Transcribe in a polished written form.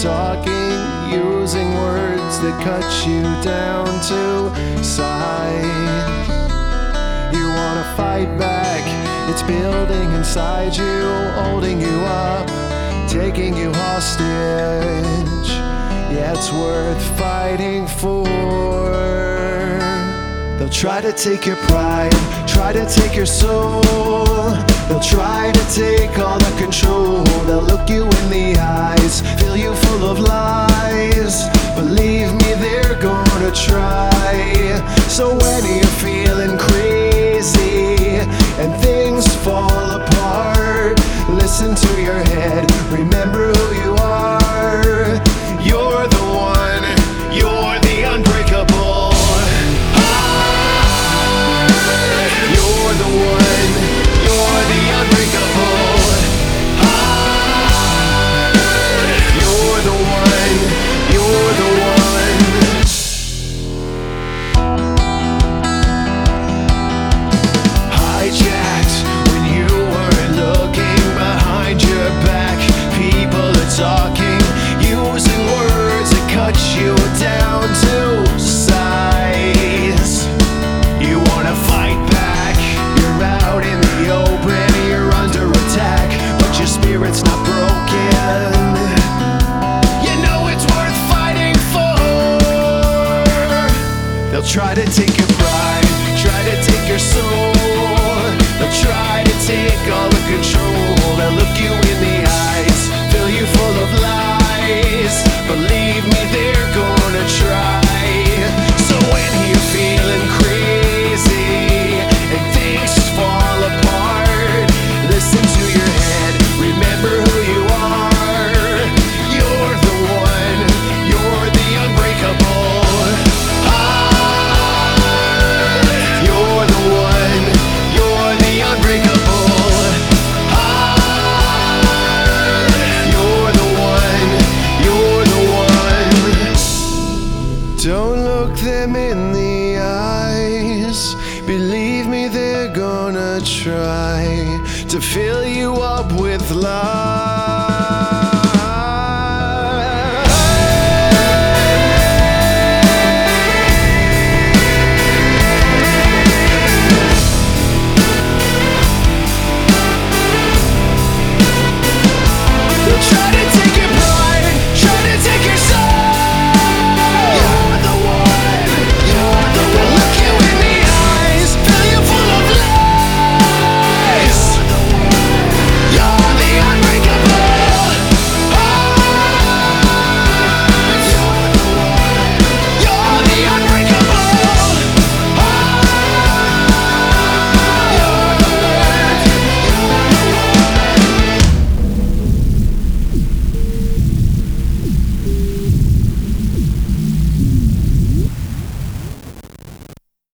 talking, using words that cut you down to size. You wanna fight back, it's building inside you, holding you up, taking you hostage. Yeah, it's worth fighting for. They'll try to take your pride, try to take your soul. They'll try to take all the control. They'll look you in the eyes, fill you full of lies. Believe me, they're gonna try. So when you're feeling crazy and things fall apart, listen to your head, remember who you are. You're the one, you're the unbreakable. You're the one, you're the unbreakable. You're the one, you're the one. Hijacked when you weren't looking behind your back. People are talking, using words that cut you down to size. You wanna fight back, you're out in the open, you're under attack, but your spirit's not broken. You know it's worth fighting for. They'll try to take your pride, try to take your soul. They'll try to take all the control. They'll look you in the eyes, fill you full of lies. Believe me, they're gonna try. So when you're feeling crazy and things fall apart, listen to your head, remember who you are. You're the one, you're the unbreakable. You're the one, you're the unbreakable. You're the one, you're the one. Don't look them in the eyes, believe me, they're gonna try to fill you up with lies.